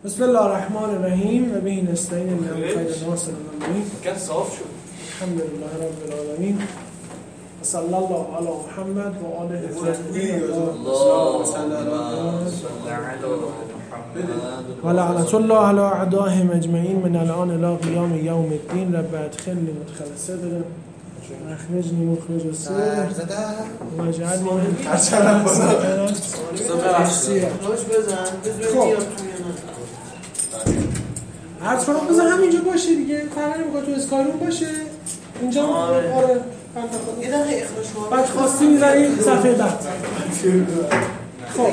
بسم الله الرحمن الرحیم و به نستعین الله خیر ناصر الامین. کم صاف شد. الحمدلله رب العالمین. صلی الله علی محمد و آله الطاهرین و لعنت الله علی اعدائهم اجمعین من الان الی قیام یوم الدین. رب ادخلنی مدخل صدق و اخرجنی مخرج الصدق و اجعلنی من هرچند عرض کنم بذار همینجا باشه دیگه، فرقی نمیکنه تو اسکایروم باشه اینجا. آره یه دقیقه اخراج کنم. بعد خواستی میذاریم صفحه بعد. خب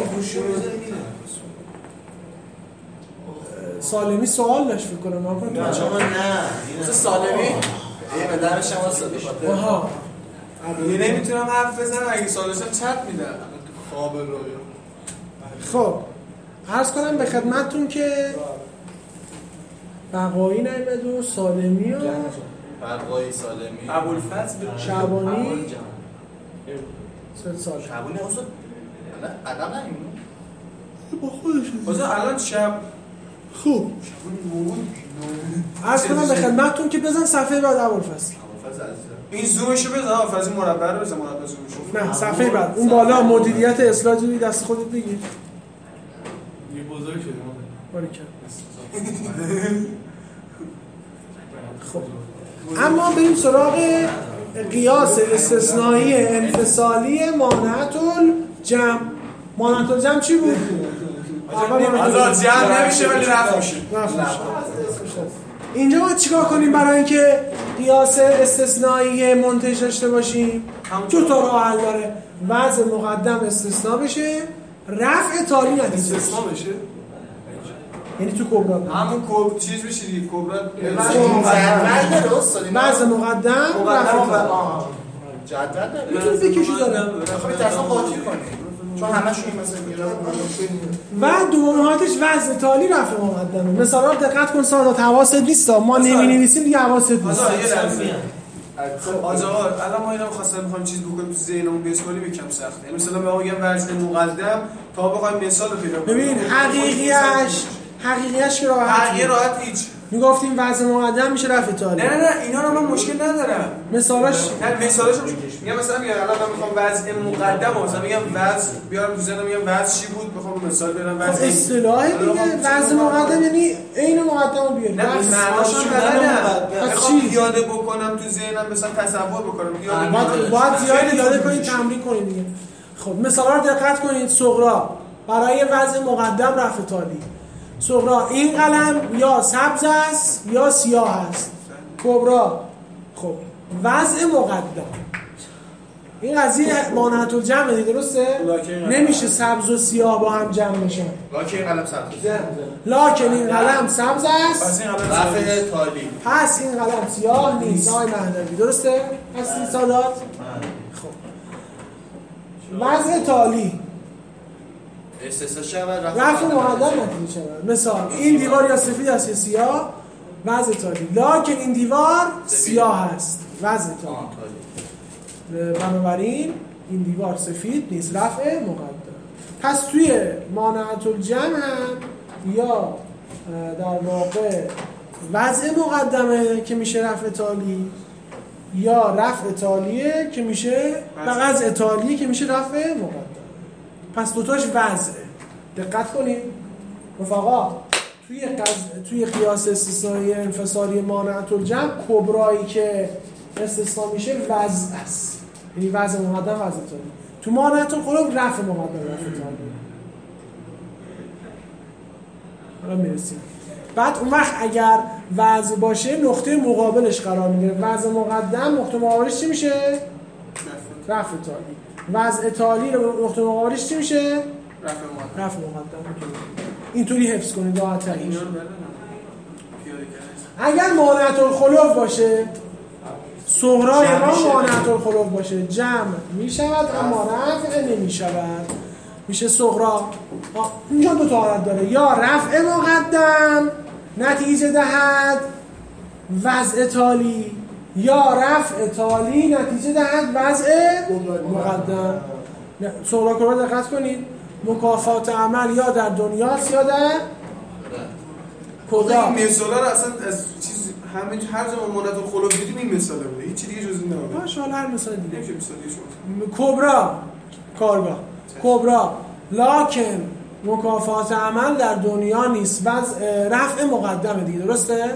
سالمی سوال داشت فکر کنم. نه سالمی یه مدرش هم واسه بخاطر آها یه نمیتونم حرف بزنم اگه سالشم چت میدم خواب رویا. خب عرض کنم به خدمتتون که بقایی نعمت و سالمی و بقایی سالمی ابوالفضل شعبانی 3 سال شعبانی اصلا قدم نمیمونه با خودشون. بازه الان شب خوب عرض کنم به خدمتتون که بزن صفحه بعد ابوالفضل. این زومشو بزن. ابوالفضل مربع رو بزن. مربع زومشو نه صفحه بعد اون بالا مدیریت اسلاید دست خودت بگیر. یه بزرگ شدیم باریکلا. خب اما بریم سراغ قیاس استثنایی انفصالی مانعت الجمع. مانعت الجمع چی بود؟ آزاد جمع نمیشه ولی رفع میشه. اینجا باید چیکار کنیم برای اینکه قیاس استثنایی منتج داشته باشیم؟ دو تا راه حل داره. وضع مقدم استثناء بشه، رفع تالی نتیجه استثناء بشه. یعنی تو کبرا همون چیز بشه دیگه. کبرا جدول درست دادیم. وضع مقدم رفع جدول داریم. میتونی بکشی داره. خب تصمیم قاطی کنیم چون همشون مثلا میرن و دوم حالتش وضع تالی رفع مقدمه. مثلا رو دقت کن سادات حواست نیست. ما نمی‌نویسیم دیگه حواست نیست. آقا الان ما اینا می‌خوایم چیز بکنیم تو ذهنمون بسپاریم یکم سخته. یعنی مثلا به ما میگم وضع مقدم تا بخوایم مثال رو پیدا کنیم. ببین حقیقیش که راحت هیچ. میگفتیم وضع مقدم میشه رفع تالی. نه اینا رو من مشکل ندارم. مثالش میگم مثلا الان من میخوام وضع مقدم مثلا میگم وضع بیارم تو ذهنم میگم وضع چی بود بخوام مثال بیارم وضع اصطلاح دیگه. وضع مقدم یعنی عین مقدم رو بیاری. نه معناش بلدم. میخوام پیاده بکنم تو ذهنم مثلا تصور بکنم. باید زیاد یاد کنید تمرین کنید دیگه. خب مثالا رو دقت کنید. صغرا برای وضع مقدم رفع تالی. صغرا این قلم یا سبز است یا سیاه است. کبرا خب وضع مقدم این قضیه مانعت الجمع دیگه، درسته؟ نمیشه سبز و سیاه با هم جمع میشن. لکن این قلم سبز است. رفع تالی. پس این قلم سیاه نیست. آقای مهدوی درسته؟ هستی سادات؟ خب وضع تالی استثناء شود رفع مقدم نتیجه شود. مثال این دیوار یا سفید است یا سیاه، وضع تالی. لکن این دیوار سیاه است، وضع تالی. بنابراین این دیوار سفید نیست، رفع مقدم. پس توی مانعت الجمع هم یا در واقع وضع مقدمه که میشه رفع تالی، یا رفع تالیه که میشه وضع تالیه که میشه رفع مقدم. پس دوتاش وضعه. دقت کنید رفقا. توی قیاس استثنایی انفصالی مانعت الجمع کبرایی که استثناء میشه وضع است، یعنی وضع مقدم وضع تالی. تو مانعت القلوب رفع مقدم رفع تالی. حالا میرسیم. بعد اون وقت اگر وضع باشه نقطه مقابلش قرار میگیره. وضع مقدم نقطه مقابلش چی میشه؟ رفع تالی. وضع تالی رو نقطه مقابلش چی میشه؟ رفع مقدم. اینطوری حفظ کنید راحت تر. اگر مانعت الخلوف باشه، صغرای ما مانعت الخلوف باشه، جمع میشود اما رفع نمیشود. میشه صغرا. اینجا دو تا حالت داره. یا رفع مقدم نتیجه دهد وضع تالی، یا رفع تالی نتیجه دهد وضع مقدم. صغرا کبرا دقت کنید. مکافات عمل یا در دنیاست یا در کجا این مثالا رو اصلا از چیز همین هر جا منت الخلق دیدیم این مثاله بوده، هیچ چیز دیگه جز این نبوده. باشه حالا هر مثال دیگه نمیشه مثال دیگه شما کبرا کارگاه کبرا لکن مکافات عمل در دنیا نیست و رفع مقدمه دیگه، درسته؟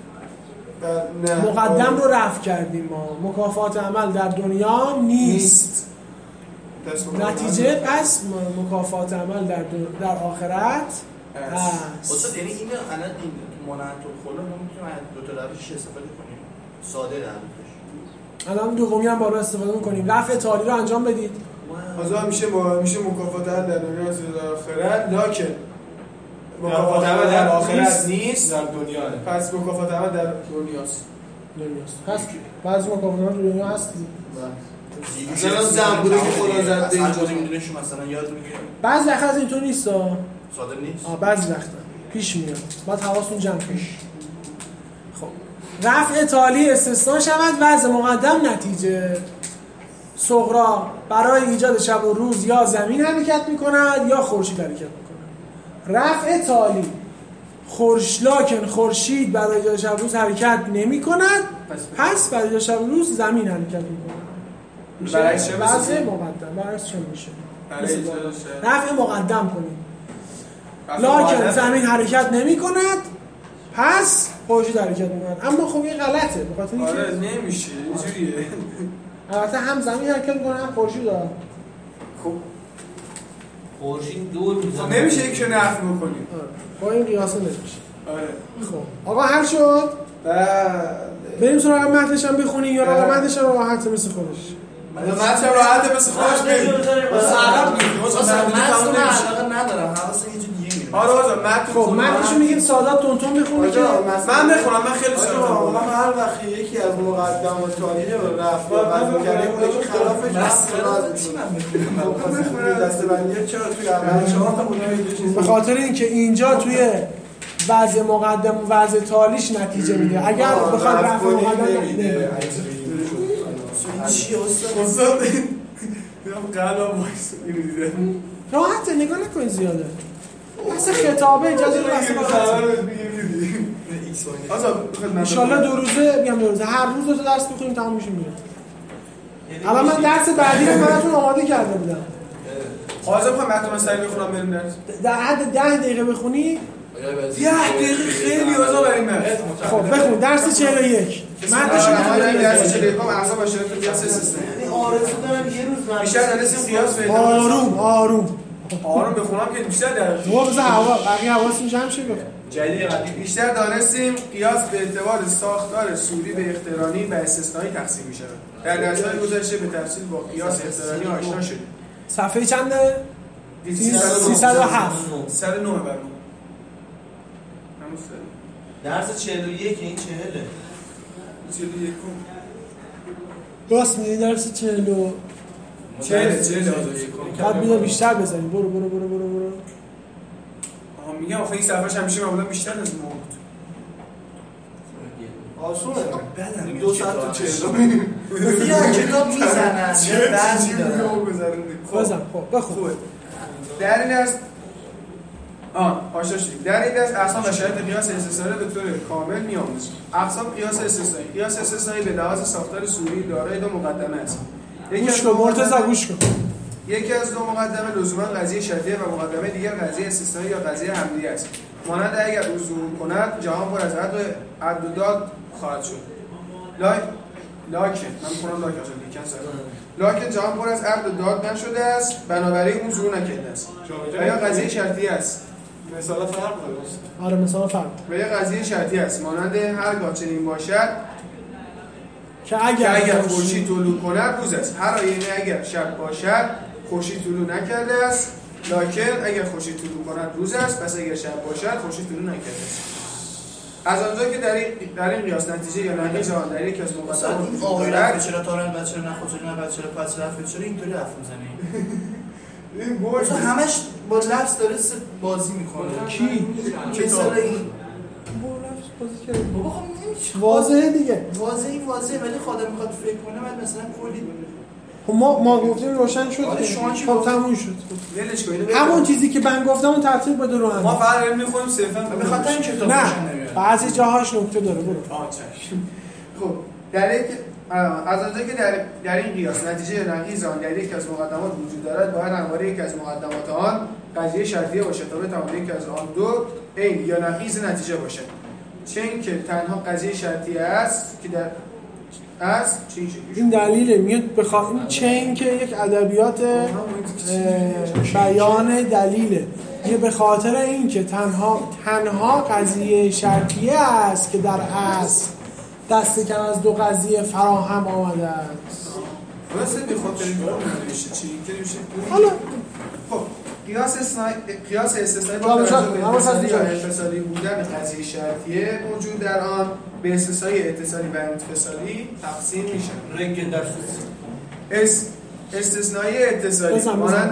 مقدم رو رفع کردیم ما. مکافات عمل در دنیا نیست. نتیجه پس مکافات عمل در آخرت هست. استاد یعنی اینو الان این منعت الخلق ما میتونیم از دو تا روش استفاده کنیم. ساده روش. الان دومی هم بالا استفاده می‌کنیم. رفع تالی رو انجام بدید. حاضر میشه مکافات عمل در دنیا نیست در آخرت، لکن مکافات عمل در آخرت نیست در دنیا. پس مکافات عمل در دنیاست. هست. بعضی مکافات عمل در دنیا هست. مثلا زنبوره که خدا زد به اینجا میدونه شما مثلا یاد میگیره. بعضی وقتا اینطور نیست. ساده نیست. بعضی وقتا پیش میاد. بعد حواستون جمع کنید. خب رفع تالی استثناء شود وضع مقدم نتیجه. صغرا برای ایجاد شب و روز یا زمین حرکت میکند یا خورشید حرکت میکند. رفع تالی لکن خورشید برای ایجاد شب و روز حرکت نمیکند، پس برای ایجاد شب و روز زمین حرکت میکند. برعکس چه وضع مقدم برعکس چه میشه؟ رفع مقدم کنید لکن زمین حرکت نمیکند، پس خورشید حرکت میکند. اما خب این غلطه به خاطر اینکه آره نمیشه اینجوریه. البته هم زمین حرکت میکنه هم خورشید داره. خب خورشید دور میزنه. نمیشه یک رو نفی بکنیم. با این قیاسه نمیشه. آره خب آقا حل شد؟ بریم سراغ متنش هم بخونیم یا آقا متنش هم راحته مثل خودش؟ متن راحته مثل خودش بریم. عقب میگیم. من ندارم. حواس یه جور دیگه میره. آره متن خب متنشو میگیم ساده تونتون بخونید که من بخونم. من خیلی ساده ما هر وقت یکی از مقدم و تاریخ رو رفت و وضع کردیم اون یکی خلافش دستبندی چرا توی اول شما تا به خاطر اینکه اینجا توی وضع مقدم و وضع تالیش نتیجه میده. اگر بخواد رفع مقدم نمیده. چی استاد؟ قلم وایس اینو دیده. راحته نگاه نکنید زیاده. اصلا خطابه اجازه ان شاء الله 2 روزه میگم 2 روزه هر روز 2 تا درس بخونیم تمام میشه میره. الان من درس بعدی رو براتون آماده کرده بودم. حاضر میخوام متن سری بخونم بریم درس. در حد 10 دقیقه بخونی 10 دقیقه خیلی اوضاع بریم. خب بخون درس 41 متنشو بخونم. درس 41 هم اعصاب اشاره تو قیاس استثنایی. یعنی آرزو دارم یه روز بیشتر درس قیاس بده. آروم بخونم که بیشتر در بذار بقیه حواستون جمع شه بخون. جدید قدیم بیشتر دانستیم قیاس به اعتبار ساختار صوری به اقترانی و استثنایی تقسیم می‌شود. در درس‌های گذشته به تفصیل با قیاس اقترانی آشنا شدیم. صفحه چنده؟ 307 109 برام. همون درس 41 این 40 41 راست میگی درس 40 بعد میاد بیشتر بزنیم. برو میگم آخه این صفحه‌اش همیشه معمولا بیشتر از ما بود. آسونه بدم 2 ساعت تا 40 یا کتاب میزنن بزن. خب بخون. در این درس در این درس اقسام و شرایط قیاس استثنایی به طور کامل می‌آموزیم. اقسام قیاس استثنایی. قیاس استثنایی به لحاظ ساختار صوری دارای 2 مقدمه است. گوش کن. یکی از 2 مقدمه لزوما قضیه شرطیه و مقدمه دیگر قضیه استثنایی یا قضیه حملیه است. مانند اگر او ظهور کند جهان پر از عد و داد خواهد شد. لکن من می‌خونم لکن جهان پر از عد و داد نشده است، بنابراین او ظهور نکرده است. یا قضیه شرطیه است. مثلا فرق داره. آره مثلا فرق. و یا قضیه شرطیه است. مانند هرگاه چنین باشد که اگر خورشید طلوع کند روز است. هر آینه اگر شب باشد خورشید طلوع نکرده است، لکن اگر خورشید طلوع کند روز است. پس اگر شب باشد خورشید طلوع نکرده است. از آنجا که در این قیاس نتیجه یا نقیض آن در یک از مقدمات این آقای رفت چرا تارن بچه نخوتون نه بچه پس رفت چرا اینطوری حرف میزنه؟ این برد همش با لفظ داره بازی میکنه. کی؟ مثلا این با لفظ بازی کرده. بابا خب نمیشه واضحه دیگه. واضحه ولی خودم میخواد فکر کنه بعد مثلا کلی ما گفتیم روشن شد. خب تموم شد. ولش کنید. همون چیزی که من گفتم اون ترتیب بده رو هم. ما فقط می‌خونیم صرفا به خاطر این کتاب نه روشن نمیاد. بعضی جاهاش نکته داره برو. خب در یک از آنجایی که در این قیاس نتیجه نقیض آن در یک از مقدمات وجود دارد باید همواره یک از مقدمات آن قضیه شرطیه باشد تا بتواند یک از آن دو عین یا نقیض نتیجه باشد. چه اینکه تنها قضیه شرطیه است که در این دلیله میاد این چه این که یک ادبیات بیان دلیله یه به خاطر این که تنها قضیه شرطیه است که در اصل دست کم از دو قضیه فراهم آمده است. واسه به خاطر این میشه چی که میشه حالا خب قیاس استثنایی با توجه به اتصالی بودن قضیه شرطیه موجود در آن به استثنایی اتصالی و انفصالی تقسیم میشه. رنگ درس استثنایی اتصالی مانند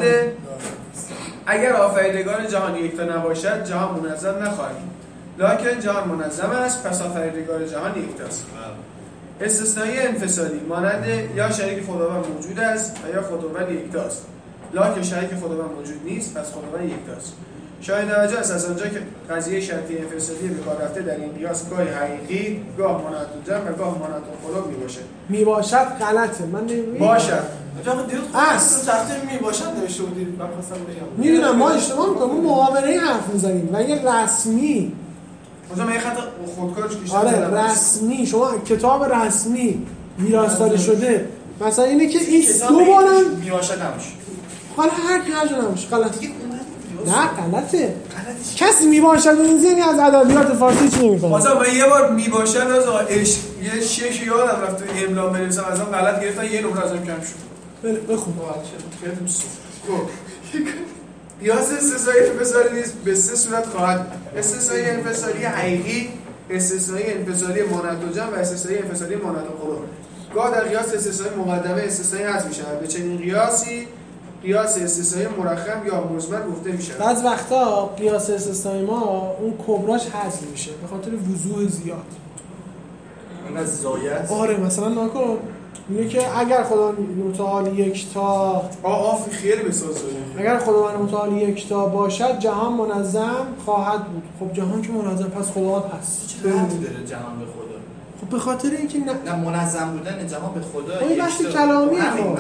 اگر آفریدگار جهان یکتا نباشد جهان منظم نخواهد لکن جهان منظم است پس آفریدگار جهان یکتاست. استثنایی انفصالی مانند یا شریک خداوند موجود است و یا خداوند یکتاست لکن شریک خداوند موجود نیست پس خداوند یکتاست. شاید توجه است از آنجا که قضیه شرطی انفصالی به کار رفته در این قیاس گاهی حقیقی گاه مانعت الجمع و گاه مانعت الخلق میباشد غلطه من باشد اصل تحت میباشد نوشته بودید من خواستم بگم میدونم ما اشتباه میکنیم معاونه‌ای حرف میزنیم و یه رسمی مثلا من یه خط خودکارش کشیدم. آره رسمی شما کتاب رسمی میراث‌داری شده مثلا اینه که این دو بارن میباشد نمیشه حالا هر جا نمیشه غلطه نه غلطه کسی میباشد این زنی از ادبیات فارسی چی نمیفهمه. مثلا من یه بار میباشد از یه شش یادم رفت تو املا بنویسم ازم غلط گرفتن یه نمره ازم کم شد. بخون خب قیاس استثنایی انفصالی نیز به سه صورت خواهد استثنایی انفصالی حقیقی استثنایی انفصالی مانعت الجمع و استثنایی انفصالی مانعت الخلق. گاه در قیاس استثنایی مقدمه استثنایی حذف می‌شود. به چنین قیاسی قیاس استثنایی مرخم یا مزمر گفته میشه. بعض وقتا قیاس استثنایی ما اون کبراش حذف میشه به خاطر وضوح زیاد. این از زایت. آره مثلا نکن میگه که اگر خداوند متعال یکتا خیلی بسازه اگر خداوند متعال یکتا باشد جهان منظم خواهد بود. خب جهان که منظم پس خداوند هست. چه ربطی داره جهان به خدا؟ خب به خاطر اینکه نه منظم بودن جهان به خدا این بحث کلامیه. خب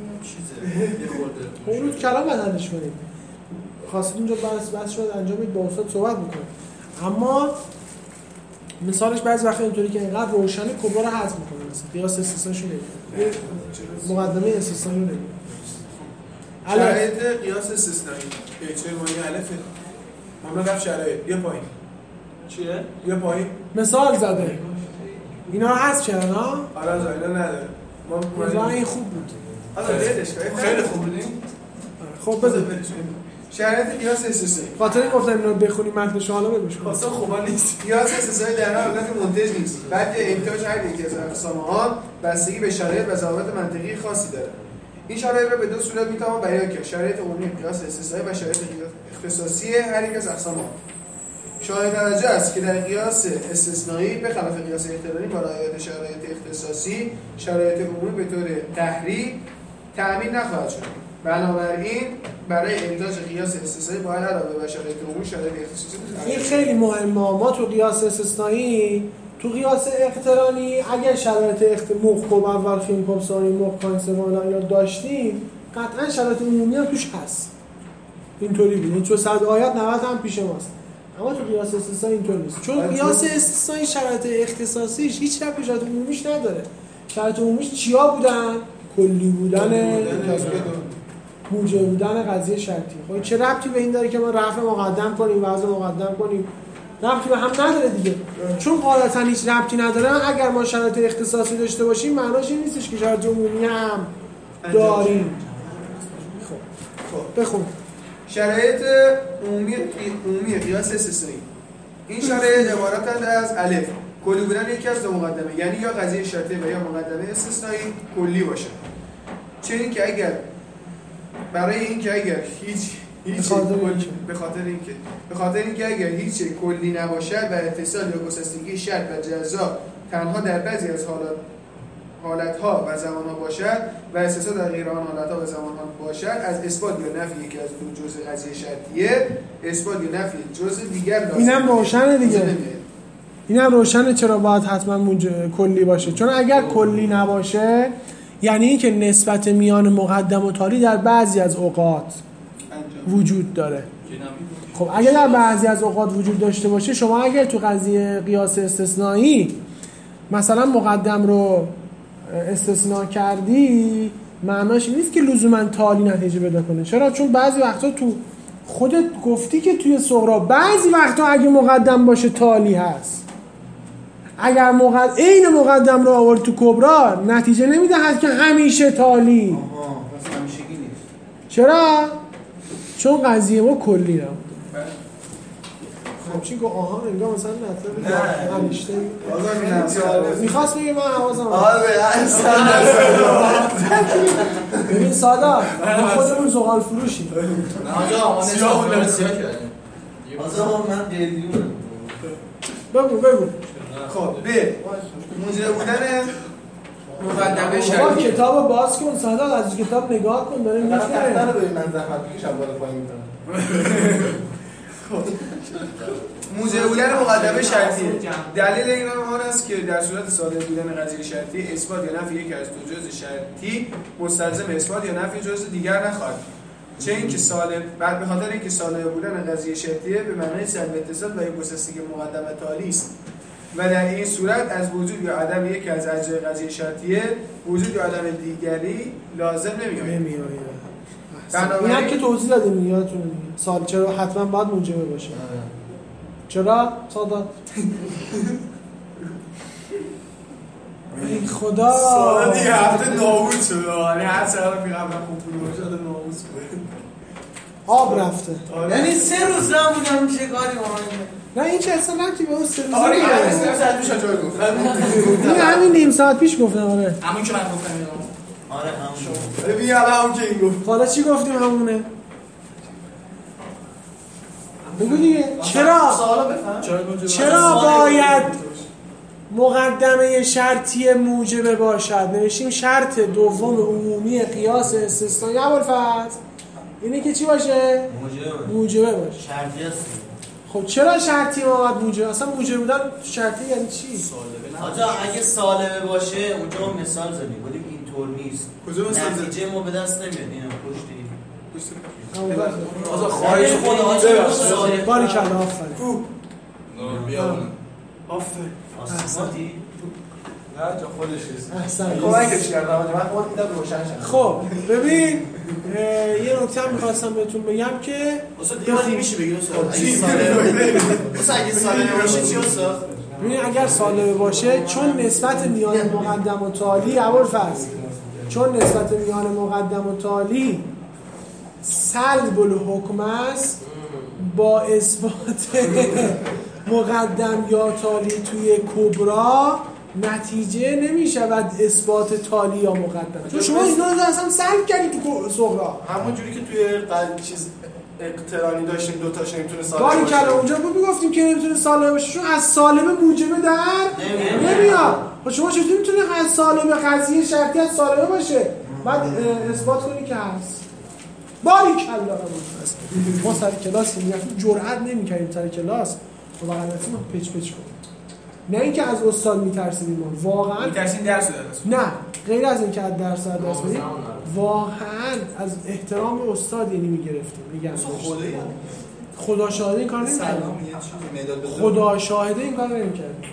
اون کلام بدنش کنیم خواستید اونجا بس شد انجام بدید با استاد صحبت میکنه اما مثالش بعضی وقتا اینطوری که اینقدر روشنه کبرا رو حذف میکنه مثلا قیاس استثنائیشو نمیگه مقدمه استثنایی رو نمیگه. شرایط قیاس استثنایی چه معنی الفه ما رفت شرایط بیا پایین چیه بیا پایین مثال زده اینا رو حذف کردن ها آره اینا نداره ما این خوب بود خیلی خوب بودین خب بذار شرایط قیاس استثنایی خاطر این گفتم اینو بخونیم متنش حالا بگوش کن اصلا خوبا نیست قیاس استثنایی در حالت منتج نیست بلکه انتاج هر یک از اقسام آن بستگی به شرایط و ضوابط منطقی خاصی داره. این شرایط را به دو صورت میتوان بیان کرد: شرایط عمومی قیاس استثنایی و شرایط اختصاصی هر یک از اقسام آن. شایع توجه است که در قیاس استثنایی به خلاف قیاس اقترانی با رعایت شرایط اختصاصی شرایط عمومی به طور قهری تأمین نخواهد شد. بنابراین برای انتاج قیاس استثنایی باید علاوه بر شرایط عمومی شرایط اختصاصی این خیلی مهمه. ما تو قیاس استثنایی تو قیاس اقترانی اگر شرایط مخکوب اول خیمکوب ثانی مخکان سوم اینا داشتیم قطعا شرایط عمومی هم توش هست. اینطوری بود. این تو 100 آیات 90 هم پیش ماست. اما تو قیاس استثنایی اینطور نیست. چون قیاس استثنایی شرایط اختصاصیش هیچ ربطی به شرایط عمومیش نداره. شرایط عمومیش چیا بودن؟ کلی بودن موجب بودن قضیه شرطی. خب چه ربطی به این داره که ما رفع مقدم کنیم وضع مقدم کنیم؟ ربطی به هم نداره دیگه. چون غالبا هیچ ربطی نداره اگر ما شرایط اختصاصی داشته باشیم معناش این نیستش که شرایط عمومی هم داریم. خب بخون. شرایط عمومی قیاس استثنایی. این شرایط عبارتند از الف کلی بودن یکی از دو مقدمه، یعنی یا قضیه شرطی و یا مقدمه استثنایی کلی باشه. چنین که اگر برای این که اگر هیچ به خاطر اینکه اگر هیچ کلی نباشد و اتصال یا گسستگی شرط و جزا تنها در بعضی از حالات حالت‌ها و زمان‌ها باشد و استثنا در غیر آن حالت‌ها و زمان‌ها باشد، از اثبات یا نفی یکی از دو جزء قضیه شرطیه، اثبات یا نفی جزء دیگر لازم. اینم روشنه دیگه. اینم روشنه چرا باید حتما کلی باشه، چون اگر کلی نباشه یعنی این که نسبت میان مقدم و تالی در بعضی از اوقات وجود داره. خب اگر در بعضی از اوقات وجود داشته باشه، شما اگر تو قضیه قیاس استثنایی مثلا مقدم رو استثناء کردی، معناش این نیست که لزوما تالی نتیجه پیدا کنه. چرا؟ چون بعضی وقتا تو خودت گفتی که توی صغرا بعضی وقتا اگه مقدم باشه تالی هست. اگر عین مقدم رو آورد تو کبرا، نتیجه نمیدهد که همیشه تالی. همیشگی نیست. چرا؟ چون قضیه ما کلی نبود. خب چی گفت؟ آها انگار مثلا مطلب همیشه میخواست بگه من حواسم ببین سادات خودمون زغال فروشی. نه آقا ما سیاه کردیم. آقا من قلیونم. بگو. خب به موجب بودن مقدمه شرطی. با کتاب باز کن سادات، از کتاب نگاه کن داره میشه. نه ببین من زحمت میکشم بالا پایین میکنم. موجب بودن مقدمه شرطی. دلیل این آن است که در صورت صادر بودن قضیه شرطی، اثبات یا نفی یکی از دو جزء شرطی مستلزم اثبات یا نفی جزء دیگر نخواهد. چه اینکه سالب بعد به خاطر اینکه سالب بودن قضیه شرطیه به معنای سلب اتصال و یک گسستگی مقدمه تالی است و در این صورت از وجود یا عدم یکی از اجزای قضیه شرطیه وجود یا عدم دیگری لازم نمی‌آید. این هم که توضیح دادیم یادتونه دیگه. سال چرا حتما باید موجبه باشه. چرا؟ سادات ای خدا سادات دیگه هفته نابود شد. یعنی هر سال میگم من خوب پول شده نابود شد. آب رفته. یعنی 3 روز نمونم میشه کاری ما. نه این چه اصلا ربطی به اون 3 روز. آره همین 3 ساعت پیش جای گفتم. این همین نیم ساعت پیش گفتم. آره همون که من گفتم. آره همون. ببین همون که این گفت. حالا چی گفتیم همونه؟ بگو دیگه. چرا باید مقدمه شرطی موجبه باشد؟ نوشتیم شرط دوم عمومی قیاس استثنایی ابوالفضل اینه که چی باشه؟ موجبه باشه. شرطی است. خب چرا شرطی ما باید موجبه؟ اصلا موجبه بودن شرطی یعنی چی؟ آجا اگه سالمه باشه اونجا ما مثال زدیم بودیم اینطور نیست. نتیجه ما به دست نمیاد. اینا پشتی آزا خواهش خدا باریکلا آفرین بیا آفرین آسماتی نه جا خودش احسن کمکش کردم من خودم دیدم روشن شد. خب ببین یه نکته هم می‌خواستم بهتون بگم که استاد دیگه میشه بگید استاد اگه سالمه باشه چی استاد؟ ببین اگر سالمه باشه چون نسبت میان مقدم و تالی ابوالفضل چون نسبت میان مقدم و تالی سلب الحکم است با اثبات مقدم یا تالی توی کبرا نتیجه نمی‌شود اثبات تالی یا مقدم. چون شما اینا رو اصلا سلب کردید تو صغرا. همون جوری که توی چیز اقترانی داشتیم دو تاش نمیتونه سالم باشه. باریکلا اونجا گفتیم که نمیتونه سالم باشه چون از سالم موجبه در نمیاد. خب شما چطوری میتونه از سالم قضیه شرطی از سالمه باشه؟ بعد اثبات کنی که هست. باریکلا ما سر کلاس میگم جرئت نمی‌کردیم سر کلاس و واقعا ما پچ کنیم. نه اینکه از استاد میترسیدیم ما واقعا میترسین درس دادن. نه غیر از اینکه از درس بدیم واقعا از احترام به استاد یعنی میگرفتیم میگم خدا شاهده این کار نمی‌کردیم. خدا شاهده این کار نمی‌کردیم.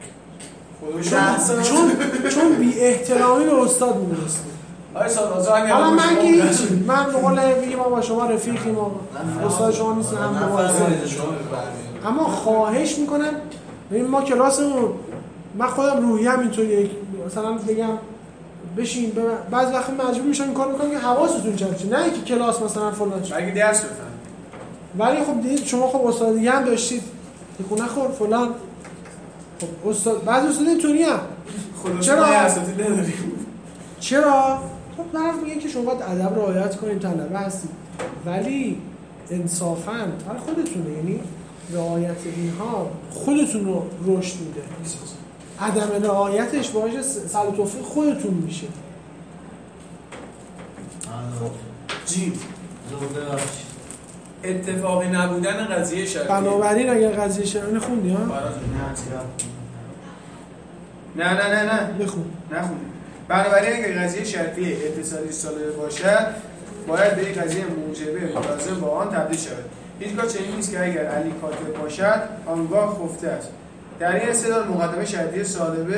چون بی احترامی به استاد می‌رسیم. حالا من که هیچی من بقول میگم ما با شما رفیقیم استاد شما نیستیم هم اما خواهش میکنم ببین ما کلاسمون من خودم روحیم اینطوریه مثلا بگم بشین بعضی وقت مجبور میشم این کار میکنم که حواستون جمع شه نه اینکه کلاس مثلا فلان شه اگه درس بفهم ولی خب دیدید شما خب استاد دیگه هم داشتید تکون نخور فلان خب استاد بعضی استاد اینطوریه چرا اساتید نداریم چرا خب طرف میگه که شما باید ادب رعایت کنید طلبه هستید ولی انصافاً برای خودتونه یعنی رعایت اینها خودتون رو رشد میده عدم رعایتش باعث سلب توفیق خودتون میشه. جیم اتفاقی نبودن قضیه شرطیه. بنابراین اگر قضیه شرطیه خوندی ها؟ نه بخون. نخون. بنابراین اگر قضیه شرطیه اتصالی سالبه باشد باید به یک قضیه موجبه ملازم با آن تبدیل شود. هیچگاه چنین نیست که اگر علی کاتب باشد آنگاه خفته است. در این استدلال مقدمه شرطی سالبه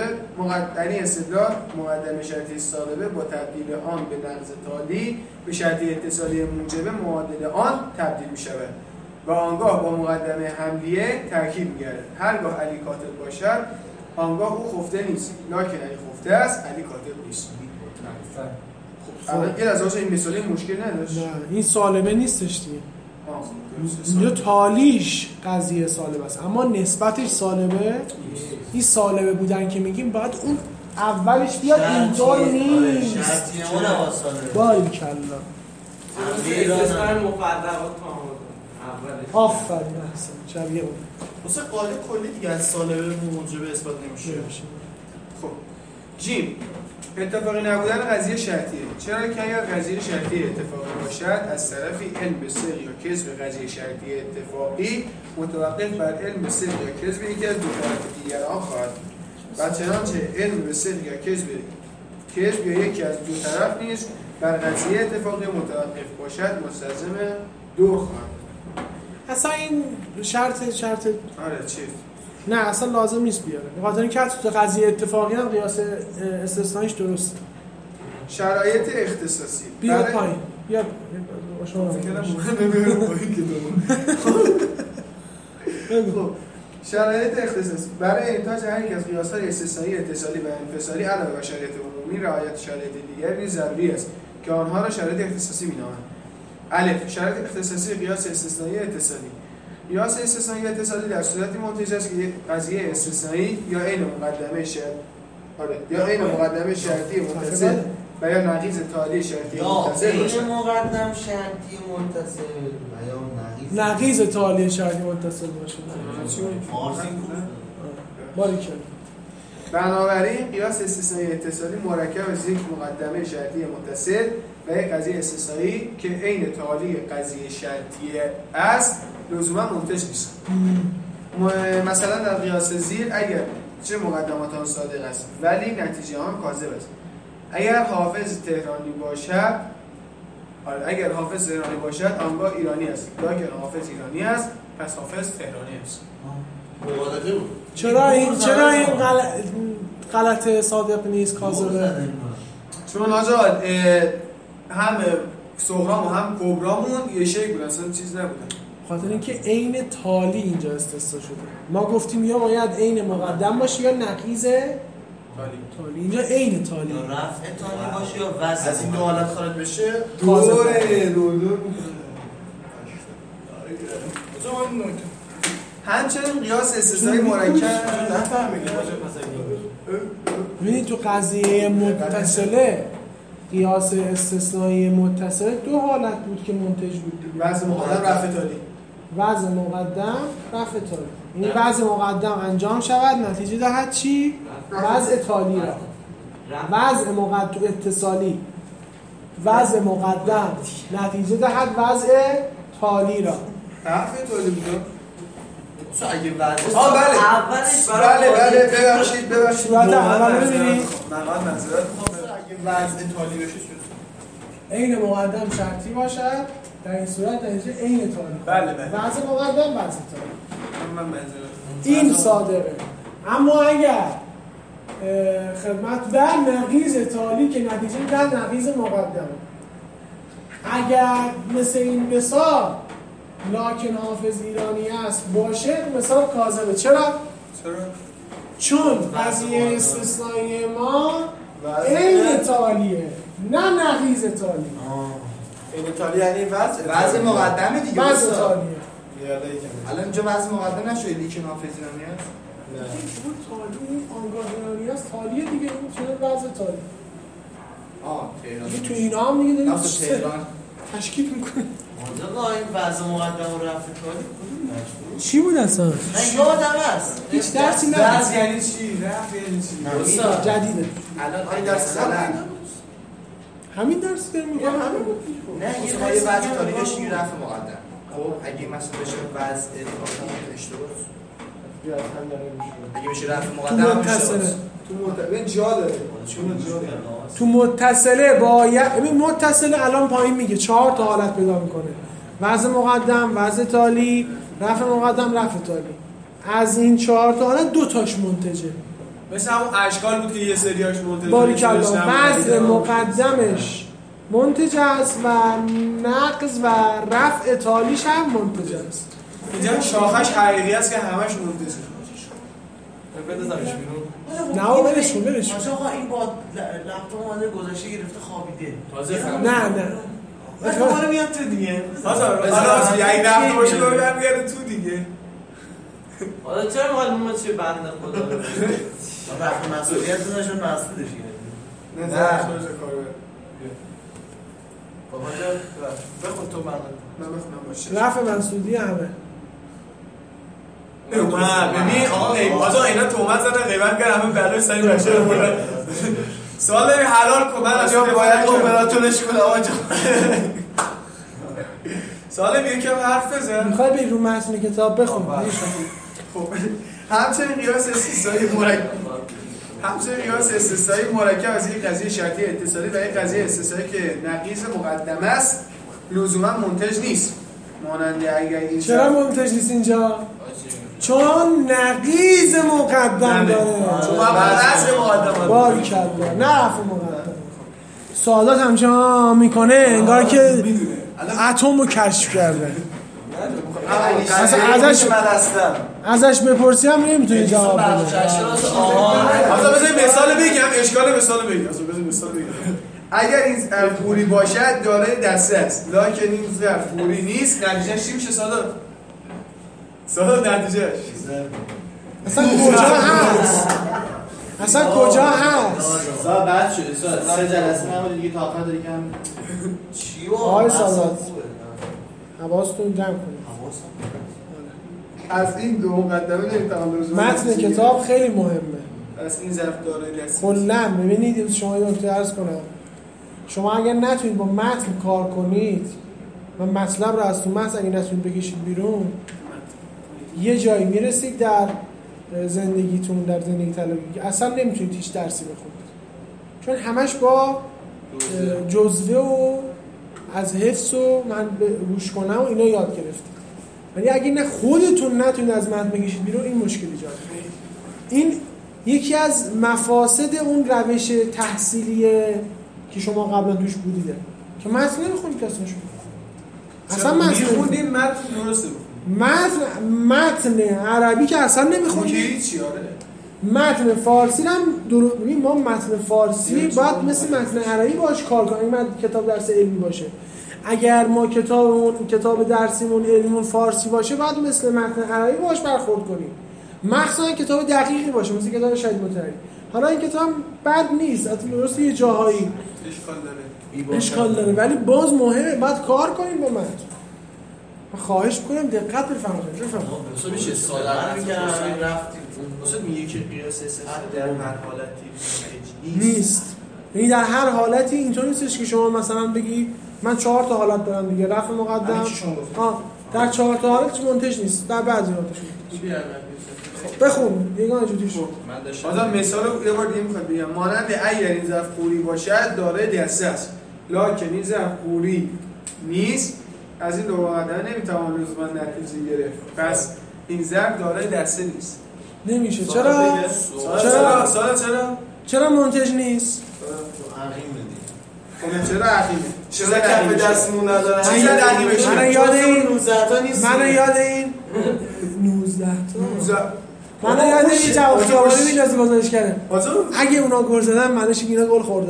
با تبدیل آن به نقض تالی به شرطی اتصالی موجبه معادل آن تبدیل می شود و آنگاه با مقدمه حملیه ترکیب می گردد. هرگاه علی کاتب باشد آنگاه او خفته نیست، لکن علی خفته است علی کاتب نیست. خب یه از این مثالی مشکل نداشت؟ نه این سالبه نیستش دیگه. اینجا تالیش قضیه سالبه است اما نسبتش سالبه. این سالبه بودن که میگیم باید اون اولش بیاد اینطور نیست. شرطیه اون اول سالبه. باریکلا. استثناء مفرقات اولش. آفرین احسن. شبیه اون. واسه قاعده کلی دیگه از سالبه موجبه اثبات نمیشه. خب جیم اتفاقی نبودن قضیه شرطیه. چرا که اگر قضیه شرطی اتفاقی باشد از طرفی علم به صدق یا کذب قضیه شرطی اتفاقی متوقف بر علم به صدق یا کذب یکی از دو طرف دیگران خواهد و چنانچه علم به صدق یا کذب یا یکی از دو طرف نیز بر قضیه اتفاقی متوقف باشد مستلزم دو خواهد. اصلا این شرط آره چی؟ نه اصلا لازم نیست بیاره. به خاطر اینکه تو قضیه اتفاقی هم قیاس استثنائیش درسته. شرایط اختصاصی. بیا پایین. بیا شما. خب شرایط اختصاصی برای انتاج هر یک از قیاس‌های استثنایی، اتصالی و انفصالی علاوه بر شرایط عمومی رعایت شرایط دیگر نیز ضروری است که آنها را شرایط اختصاصی می‌نامند. الف شرایط اختصاصی قیاس استثنایی اتصالی. قیاس استثنایی اتصالی در صورتی منتج است که قضیه استثنایی یا عین مقدمه شرطی متصل و یا نقیض تالی شرطی متصل باشد. عین مقدم شرطی متصل و یا نقیض تالی شرطی متصل باشه. باریکلا. بنابراین قیاس استثنایی اتصالی مرکب از یک مقدمه شرطی متصل و یک قضیه استثنایی که عین تالی قضیه شرطی است لزوما منتج نیست. مثلا در قیاس زیر اگر چه مقدمات آن صادق است ولی نتیجه آن کاذب است. اگر حافظ تهرانی باشد آنگاه ایرانی است، لکن حافظ ایرانی است پس حافظ تهرانی است. مقالطه بود. چرا این غلط صادق نیست کاذبه؟ چون آجا هم سهرام و هم کبرامون یه شی بود اصلا چیز نبودن. خاطر اینکه عین تالی اینجا استثنا شده. ما گفتیم یا باید عین مقدم باشه یا نقیض تالی. اینجا عین تالی. یا رفع تالی باشه یا وزن. از این دو حالت خارج بشه دور. همچنین قیاس استثنایی مرکب نفهمیدم. ببینید تو قضیه متصله قیاس استثنایی متصله دو حالت بود که منتج بود. وضع مقدم رفع تالی. وضع مقدم رفع تالی. این وضع مقدم انجام شود نتیجه دهد چی؟ وضع تالی را. وضع مقدم اتصالی. وضع مقدم نتیجه دهد وضع تالی را. رفع تالی بود. اگه وضع بله ببخشید صورت اول رو ببینید. نقاد منظورت اگه وضع تالی بشه عین مقدم شرطی باشد در این صورت نتیجه عین تالی. بله وضع مقدم وضع تالی. من منظورت این صادقه. اما اگر خدمت در نقیض تالی که نتیجه در نقیض مقدمه اگر مثل این مثال لکن حافظ ایرانی است باشه مثال کاذبه. چرا؟ چون قضیه استثنایی ما عین تالیه نه نقیض تالی. عین تالی یعنی وضع مقدمه دیگه. وضع تالیه. الان اینجا وضع مقدم نشده لیکن حافظ ایرانی است. اون تالی آنگاه ایرانی است تالیه دیگه. این چون وضع تالی. تهران. تو اینا هم دیگه داریم تهران تشکیل میکنه. آقا این وضع مقدم و رفع کاری کدوم چی بود اصلا؟ من یادم هست هیچ درسی نه. درس یعنی چی؟ رفع یعنی چی؟ جدیده. الان این درس خلق همین درس داریم میگم. نه یه وضع تاریخش یه رفع مقدم. خب اگه مثلا بشه وضع اشتباه اگه بشه رفع مقدم تو جا داره. تو متصله باید ببین متصله الان پایین میگه 4 تا حالت پیدا میکنه. وضع مقدم، وضع تالی، رفع مقدم، رفع تالی. از این 4 تا حالت 2 تاش منتجه. مثل همون اشکال بود که یه سریاش منتج باریکلا. وضع مقدمش منتج است و نقض و رفع تالیش هم منتج است. اینجا شاخش حقیقی است که همش منتجه. بندازمش بیرون. نه ولش کن. آقا این با لپتاپ اومده گذاشته گرفته خوابیده. تازه نه. دوباره میاد تو دیگه. حالا یعنی رفته باشه دوباره برمیگرده تو دیگه. حالا چرا میخواد ما چه بنده خدا رو رفع مسئولیت داشتن مسئولش نه کار بابا بخون تو من بخونم باشه. رفع منصودی همه. ببین آقا اینا تهمت زدن غیبت کردن همه بلای سری بشر بودن. سوال داری حلال کن من اصلا باید اپراتورش کنم آقا. سوال یکم حرف بزن. میخوای بری رو متن کتاب بخون. خب همچنین قیاس استثنایی مرکب از یک قضیه شرطی اتصالی و یک قضیه استثنایی که نقیض مقدم است لزوما منتج نیست. مانند اگر این چرا منتج نیست اینجا؟ چون نقیض مقدم داره. چون وضع مقدم باریکلا. نه رفع مقدم. سوالات همچنان میکنه انگار که اتم رو کشف کرده. ازش بپرسی هم نمیتونی جواب بده. حالا بذار مثال بگم اشکال مثال بگم. اگر این ظرف پوری باشد دارای دسته است لکن این ظرف پوری نیست نتیجهش چی میشه سادات نتیجهش اصلا کجا هست بعد شده سال جلسه نمود دیگه تا آخر داری کم چی آقای سادات حواستون جمع کنید. از این دو مقدمه نمیتونم لزوما متن کتاب خیلی مهمه. از این ظرف دارای دسته کلا ببینید شما یه نکته عرض کنم. شما اگر نتونید با متن کار کنید و مطلب رو از تو متن اگه نتونید بکشید بیرون یه جایی میرسید در زندگیتون در زندگی طلبی که اصلا نمیتونید هیچ درسی بخونید چون همش با جزوه و از حفظ و من گوش کنم و اینا یاد گرفتید. ولی اگه نه خودتون نتونید از متن بکشید بیرون این مشکل ایجاد میکنه. این یکی از مفاسد اون روش تحصیلیه که شما قبلا توش بودیده که متن نمیخونید که اصلا متن میخوندیم متن درسته متن عربی که اصلا نمیخونید متن فارسی هم ببین ما متن فارسی باید مثل متن عربی باش کار کنیم. این کتاب درس علمی باشه. اگر ما کتاب درسیمون علمیمون فارسی باشه باید مثل متن عربی باش برخورد کنیم. مخصوصا کتاب دقیقی باشه مثل کتاب شهید مطهری. حالا این کتاب بد نیست البته درسته یه جاهایی اشکال داره ولی باز مهمه باید کار کنیم با متن. خواهش می‌کنم دقت بفرمایید. بفرمایید. میشه ساده میگم رفتیم. واسه میگه که قیاس استثنایی در هر حالتی نیست. یعنی در هر حالتی اینطوری نیستش که شما مثلا بگی من 4 تا حالت دارم دیگه رفع مقدم در 4 تا حالت منتج نیست در بعضی حالتش بخون یگان جوتی شد. من داشتم مثال یه بار دیگه میخوام بگم مانند اگر این ظرف پوری باشد دارای دسته است لکن این ظرف پوری نیست از این دو مقدمه نمیتوان لزوما نتیجه گرفت پس این ظرف دارای دسته نیست. نمیشه چرا منتج نیست؟ چرا عقیمه چرا کف دستمون نداره چیزا عقیمه من یاد این 19 تا نیست من یاد این 19 تا من یاد این جواب خیابانی میندازه گزارش کرده اگه اونا گل زدن معنیش اینا گل خوردن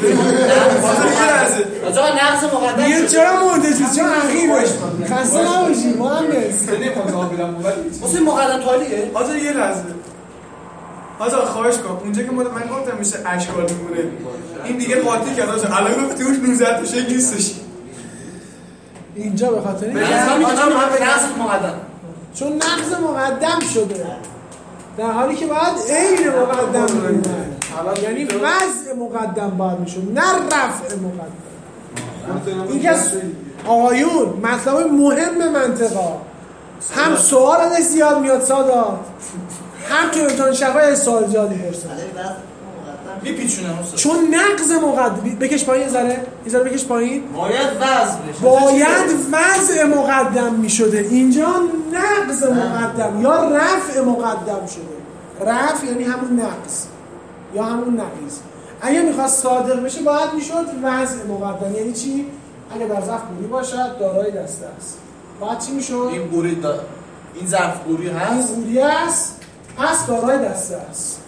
آقا نقص مقدم میگه چرا منتج نیست چرا عقیمه خسته نباشی مهندس واسه مقدم تالیه آقا یه لحظه آقا خواهش کن اونجا که من گفتم میشه اشکال میمونه این دیگه قاطی کرد الان گفت اون 19 تا شکل نیستش اینجا به خاطر این نقض مقدم، چون نقض مقدم شده در حالی که باید عین مقدم می‌بود، یعنی وضع مقدم باید میشد نه رفع مقدم. این که آقایون مطلب مهم منطقه هم سوال ازش زیاد میاد سادات، هم تو امتحان شفای سوال زیادی پرسن میپیچونه چون نقض مقدم. بکش پایین یه ذره بکش پایین. باید وضع مقدم میشده، اینجا نقض مقدم یا رفع مقدم شده. رفع یعنی همون نقض یا همون نقیض. اگه میخواست صادق بشه باید میشد وضع مقدم. یعنی چی؟ اگه در ظرف بوری باشد دارای دسته است، باید چی میشد؟ این بوری این ظرف بوری هست، این بوری است، پس دارای دسته است.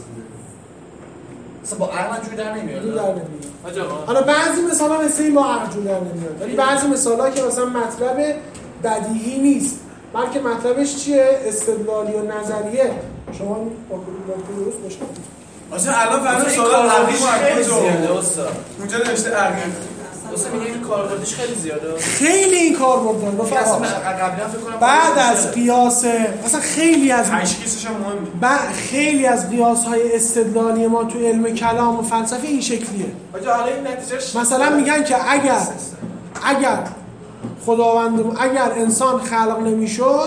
مثلا با عقل جوری در نمیاد. حالا بعضی مثلا مثل این با عقل جوری در نمیاد، ولی بعضی مثالا که مثلا مطلب بدیهی نیست بلکه مطلبش چیه؟ استدلالی و نظریه. شما با درست باشید. اصلا الان فهمیدم سوال عقلی خیلی زیاده استاد. اونجا نوشته عقلی. واسه میگه این کاربردش خیلی زیاده. خیلی این کاربرد داره. قبلا فکر کنم بعد از قیاس مثلا خیلی از تشخیصش هم مهمه. خیلی از قیاس‌های استدلالی ما تو علم کلام و فلسفه این شکلیه. آجا حالا این نتیجهش مثلا میگن که اگر خداوند اگر انسان خلق نمیشد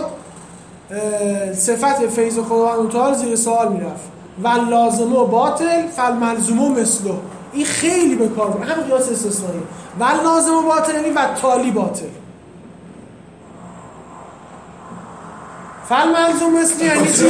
صفت فیض خداوند تعالی زیر سوال میرفت و لازم و باطل فالملزوم و مثله. این خیلی به کار میاد، همین قیاس استثنایی. و لازم و باطل یعنی و تالی باطل. فالملزوم مثل یعنی چی؟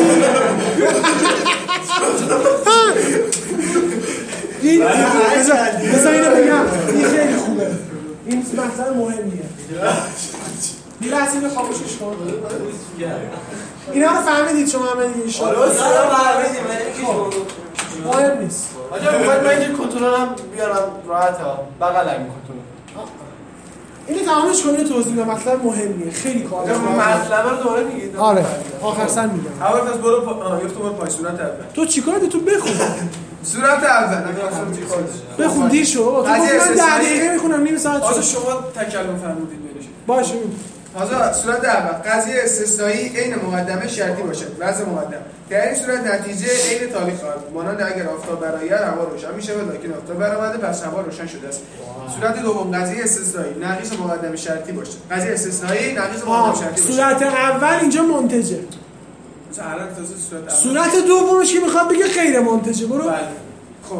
این بذار اینو بگم، این خیلی خوبه، این مطلب مهمیه. یه لحظه اینو خاموشش کن. اینا رو فهمیدید شما همه دیگه انشاءالله؟ مهم نیست. آجا میخواید من اینجا کنترلم بیارم راحت ها بغل همین کنترل اینو تمامش کنید توضیح بدم. مطلب مهمیه، خیلی کاره. مطلب رو دوباره میگید؟ آره آخر سر میگم. اول پس برو پای صورت اول. تو چیکار تو بخون. صورت اول بخون دیر شو. تو من 10 دقیقه میخونم نیم ساعت. آجا شما تکلم فرمودید بهش. باشه. حالا صورت اول قضیه استثنایی عین مقدمه شرطی باشد. وضع مقدم در این صورت نتیجه عین تاریخ خواهد بود. مانند اگر آفتاب برآید هوا روشن میشه و لکن آفتاب برآمده پس هوا روشن شده است. صورت دوم قضیه استثنایی ناقص مقدمه شرطی باشد. قضیه استثنایی ناقص مقدمه شرطی باشد. صورت اول اینجا منتجه. مثلا الان صورت دومش که میخواد بگه غیر منتجه. برو. بله. خب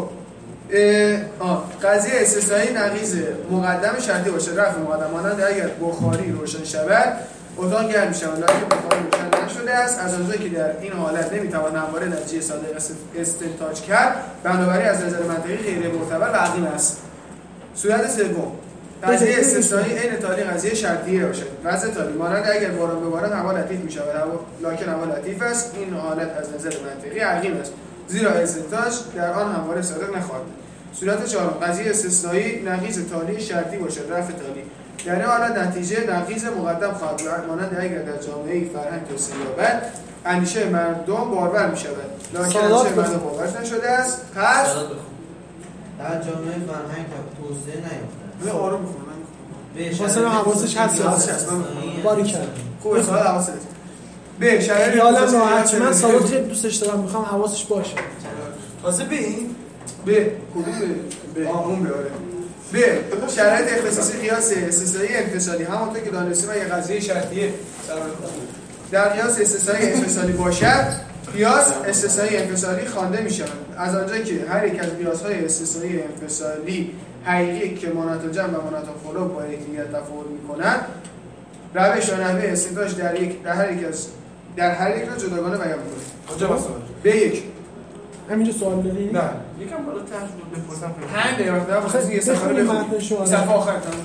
قضیه استثنایی نقیض مقدم شرطی باشه. رفع مقدم مانند اگر بخاری روشن شود اتاق گرم میشه ولی بخاری روشن نشده است. از آنجایی که در این حالت نمیتوان همواره نتیجه صادق استنتاج کرد بنابراین از نظر منطقی غیر معتبر و عقیم است. صورت سوم قضیه استثنایی عین تالی قضیه شرطیه باشد. وضع تالی مانند اگر باران ببارد هوا لطیف میشود لکن هوا لطیف است. این حالت از نظر منطقی عقیم است زیرا استنتاج در آن همواره صادق نخواهد. صورت چهارم قضیه استثنایی نقیض تالی شرطی باشد. رفع تالی در این حالت نتیجه نقیض مقدم خواهد بود مانند اگر در جامعه فرهنگ توسعه یابد اندیشه مردم بارور میشود لکن اندیشه مردم بارور نشده است. پس در جامعه فرهنگ توسعه نیافته. آروم میخونم واسه حواسش هست. باری کرد. خوبه سوال حواست. به شرایط خیالم راحت من سوال خیلی دوستش دارم میخوام حواسش باشه. تازه به کدوم به اون بیاره. به شرایط اختصاصی قیاس استثنایی انفصالی همونطور که دانستیم یه قضیه شرطیه در قیاس استثنایی انفصالی باشد قیاس استثنایی انفصالی خوانده میشود از آنجایی که هر یک از قیاس‌های استثنایی انفصالی حقیقی که مناط جمع و مناط خلو با یکدیگر تفاوت می‌کنند روش و نحوه استنتاج در هر یک را جداگانه بیان می‌کند. آنجا مثلا به یک همینجا سوال داری؟ نه یکم بالا ترجمه بپرسم 5 دقیقه وقت بخوام یه صفحه بخونم صفحه آخر تموم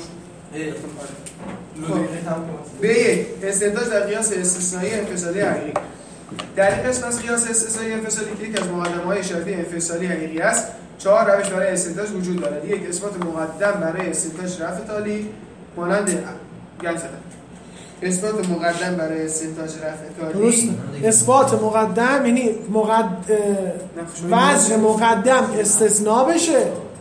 شد. به یک استنتاج در قیاس استثنایی انفصالی حقیقی در این قسمت از قیاس استثنایی انفصالی که یک از مقدمه‌های شرطی انفصالی حقیقی است 4 روش برای استنتاج وجود دارد. یک اثبات مقدم برای استنتاج رفع تالی مانند اثبات مقدم برای استنتاج رفع تالی. اثبات مقدم یعنی وضع مقدم استثناء بشه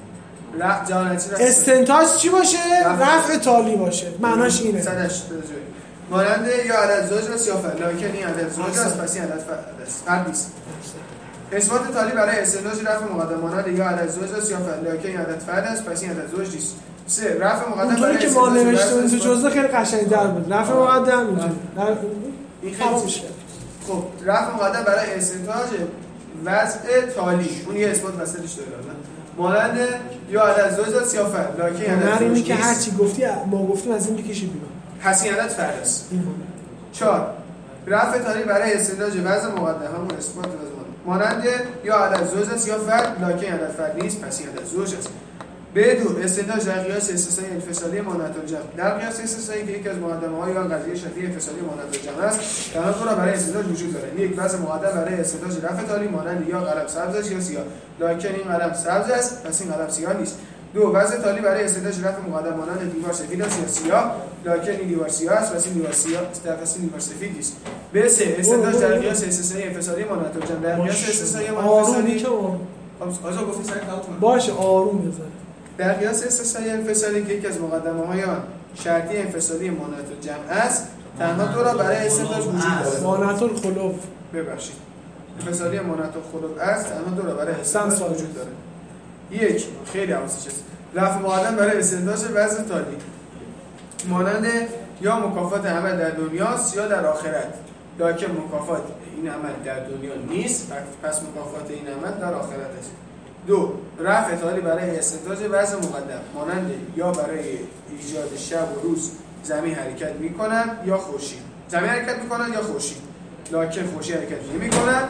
استنتاج چی باشه؟ رفع تالی باشه. معناش اینه. مانند یا عدد زوج و سیافت، لکن این عدد زوج است پس این عدد فرد نیست. اثبات تالی برای استنتاج رفع مقدم مانند یا عدد زوج و سیافت، لکن این عدد فرد است پس این عدد زوج نیست. 3. رفع مقدم برای که ما نوشتیم تو جزء خیلی قشنگ‌تر بود. رفع مقدم اینجوری. این خیلی میشه. خب رفع مقدم برای استنتاج وضع تالی اون یه اثبات وسطش داره. مانند یا عدد زوج و سیافت، لکن عدد زوج نیست. که هر چی گفتی ما گفتیم از این بکشید بیرون. پس این عدد فرد است. 4. رفع تالی برای استنتاج وضع مقدم همون اثبات وضع مانند یا عدد زوج است یا فرد، لکن عدد فرد نیست پس این عدد زوج است. B2. استنتاج در قیاس استثنایی انفصالی مانعة الجمع. در قیاس استثنایی که یکی از مقدمه‌ها یا قضیه شرطی انفصالی مانعة الجمع است، تنها دو را برای استنتاج وجود دارد. یک وضع مقدم برای استنتاج رفع تالی مانند یا قلم سبز است یا سیاه، لکن این قلم سبز است پس این قلم سیاه نیست. 2. وضع تالی برای استنتاج رفع مقدم مانند دیوار سفید است یا سیاه، لکن این دیوار سیاه است پس این دیوار سیاه است پس این دیوار سفید نیست. B3. استنتاج در قیاس استثنایی انفصالی مانعة الجمع. در قیاس استثنایی انفصالی آزاد گفتید سر کلامتون باشه آروم بزن. در قیاس استثنایی انفصالی که یکی از مقدمه‌های آن شرطی انفصالی مانعة الجمع است، تنها دو را برای استنتاج وجود دارد. مانعة الخلو ببخشید. انفصالی مانعة الخلو است، تنها دو را برای استنتاج وجود دارد. 1. خیلی حواسش است. رفع مقدم برای استنتاج وضع تالی مانند یا مکافات عمل در دنیاست یا در آخرت، لکن مکافات این عمل در دنیا نیست پس مکافات این عمل در آخرت است. 2. رفع تالی برای استنتاج وضع مقدم مانند یا برای ایجاد شب و روز زمین حرکت می‌کند یا خورشید. زمین حرکت می‌کند یا خورشید، لکن خورشید حرکت نمی‌کند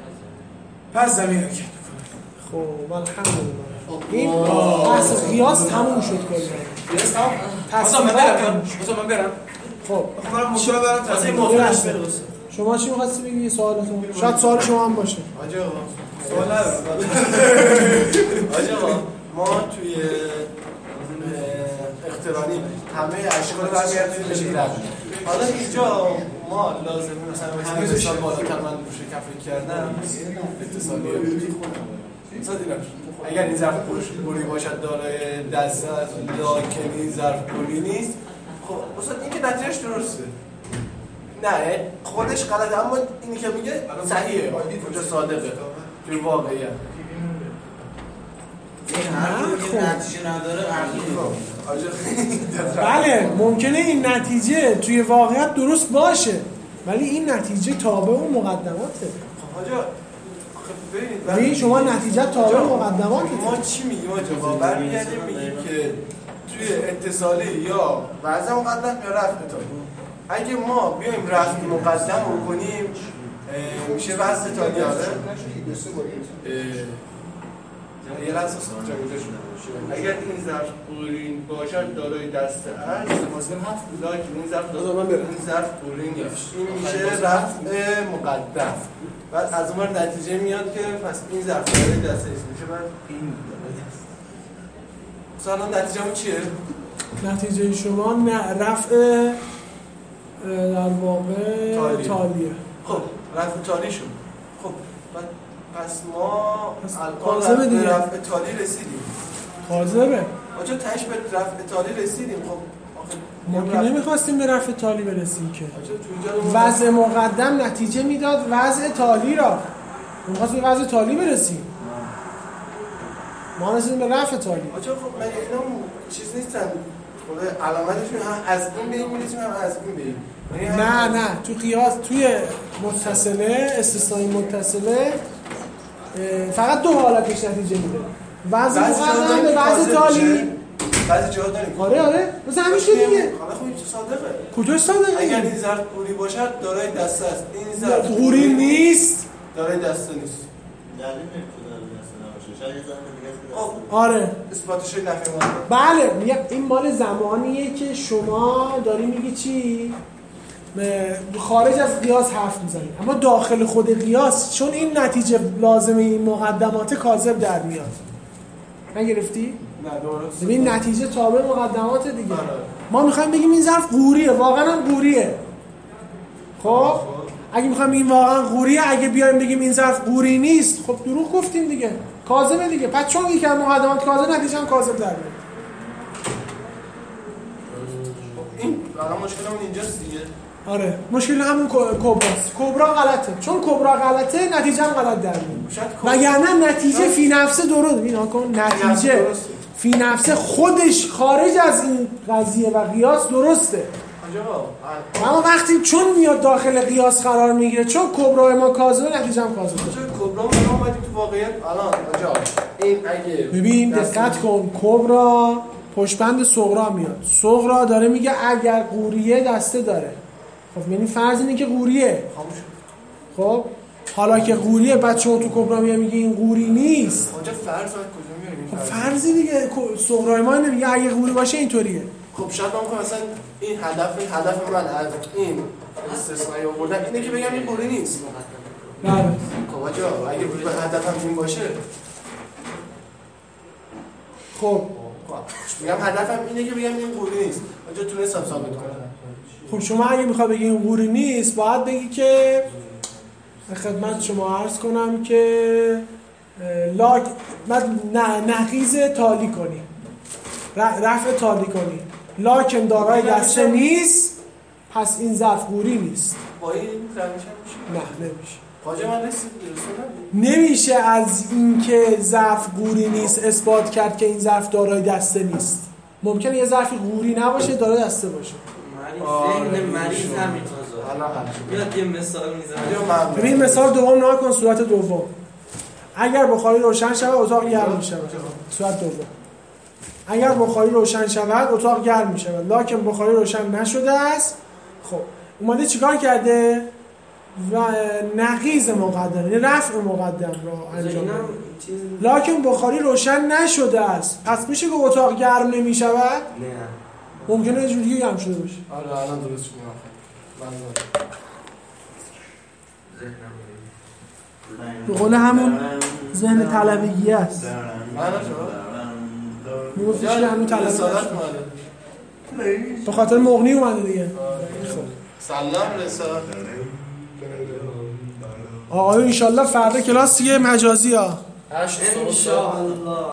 پس زمین حرکت می‌کند. خب الحمدلله این بحث قیاس تموم شد کلا. قیاس تموم. من برم. خب من مشاورم تصمیم شما چی می‌خواستی بگی سوالتون؟ شاید سوال شما هم باشه. آقا سوال ندارم. آقا ما توی اخترانی همه اشکال رو برمیگردونیم به شکل رفت. حالا اینجا ما لازم مثلا همه سال بالاتر من روش کفری کردم اتصالی اگر این ظرف گلی باشد دارای دسته است لکن این ظرف گلی نیست، خب اصلا این که نتیجهش درسته نه خودش غلطه، اما اینی که میگه صحیحه، اونجا صادقه توی واقعیت. این حرف نتیجه نداره بله ممکنه این نتیجه توی واقعیت درست باشه ولی این نتیجه تابع اون مقدماته. آجا ببینید شما نتیجه تابع مقدماته. ما چی میگیم آجا؟ برمیگردیم میگیم که توی اتصالی یا وضع مقدم یا رفع تالی. اگه ما بیایم رفع مقدم رو کنیم میشه وضع تالی آره؟ یه لحظه اگر این ظرف قورین باشد دارای دسته است لکن این ظرف قورین نیست، این میشه رفع مقدم. بعد از اون نتیجه میاد که پس این ظرف دارای دسته است میشه بعد این مثلا نتیجه چیه؟ نتیجه شما رفع در واقع تالیه. خب رفع تالی شد. خب پس ما الان به رفع تالی رسیدیم. کاذبه. آجا تاش به رفع تالی رسیدیم. خب ما که نمیخواستیم به رفع تالی برسیم که. وضع مقدم نتیجه میداد وضع تالی را. میخواستیم به وضع تالی برسیم. ما رسیدیم به رفع تالی. آجا خب من اینا چیز نیستن. خب علامتشون هم از این به این میرسیم هم از این به این. نه تو قیاس توی متصله استثنایی متصله فقط دو حالتش نتیجه میده. وضع مقدم به وضع تالی بعضی جاها داریم. آره مثلا همین شده دیگه. حالا خب این صادقه. کجاش صادقه؟ اگر این ظرف قوری باشد دارای دسته است. این ظرف قوری نیست. دارای دسته نیست. دلیل نمیشه داره دسته نباشه. شاید آره. اثباتش نفی مونده. بله میگم این مال زمانیه که شما داری میگی چی؟ خارج از قیاس حرف میزنی اما داخل خود قیاس چون این نتیجه لازمه این مقدمات کاذب در میاد. نگرفتی؟ نه درست. ببین نتیجه تابع مقدمات دیگه. ما میخوایم بگیم این ظرف قوریه واقعا هم قوریه. خب اگه میخوایم بگیم واقعا قوریه، اگه بیایم بگیم این ظرف قوری نیست، خب دروغ گفتیم دیگه، کاذبه دیگه. پس چون یکی از مقدمات کاذب، نتیجه هم کاذب در میاد. این واقعا مشکلمون اینجاست دیگه. آره مشکل همون کبراست. کبرا غلطه، چون کبرا غلطه نتیجه هم غلط در میاد. وگرنه نتیجه فی نفسه درست. اینا کن نتیجه فی نفسه خودش خارج از این قضیه و قیاس درسته. اما وقتی چون میاد داخل قیاس قرار میگیره، چون کبرا ما کاذبه، نتیجه هم کاذبه. کبرا ما اومدیم تو واقعیت الان آجا این اگه ببین دقت کن، کبرا پشتبند صغرا میاد. صغرا داره میگه اگر قوریه دسته داره. خب یعنی فرض اینه که قوریه. خب حالا که قوریه، بعد شما تو کبرا میگه این قوری نیست. آنجا فرض کجا میاریم؟ خب فرضی دیگه، صغرای ما نمیگه اگه قوری باشه اینطوریه. خب شاید من مثلا این هدف من از این استثنایی آوردن اینه که بگم این قوری نیست. بله. خب آجا اگه هدفم این باشه، خب میگم هدفم اینه که بگم این قوری نیست. آجا تونستم ثابت کنم. خب شما اگه میخوای بگی این قوری نیست، باید بگی که خدمت شما عرض کنم که نقیض تالی کنی، رفع تالی کنی، لاکن دارای دسته نیست، پس این ظرف قوری نیست. با این میشه؟ نه نمیشه. حاجه من رسید نمیشه از اینکه ظرف قوری نیست اثبات کرد که این ظرف دارای دسته نیست. ممکنه یه ظرفی قوری نباشه دارای دسته باشه. مریض همینطور. میاد یه مثال میزنه. ببین مثال دوم نگاه کن، صورت دوم. اگر بخاری روشن شود اتاق گرم میشه. صورت دوم. اگر بخاری روشن شود اتاق گرم میشه، لکن بخاری روشن نشده است. خب اومده چیکار کرده؟ و نقیض مقدم، یعنی رفع مقدم رو انجام داده. لکن بخاری روشن نشده است، پس میشه که اتاق گرم نمیشود؟ نه. ممکنه یه جوری گرم شده باشه. آره الان درست شد. به قول همون ذهن طلبگی است. میگفتش که همون طلبگی به خاطر مغنی اومده دیگه. سلام رسالت آقایون انشالله فردا کلاس دیگه مجازی ها. انشالله.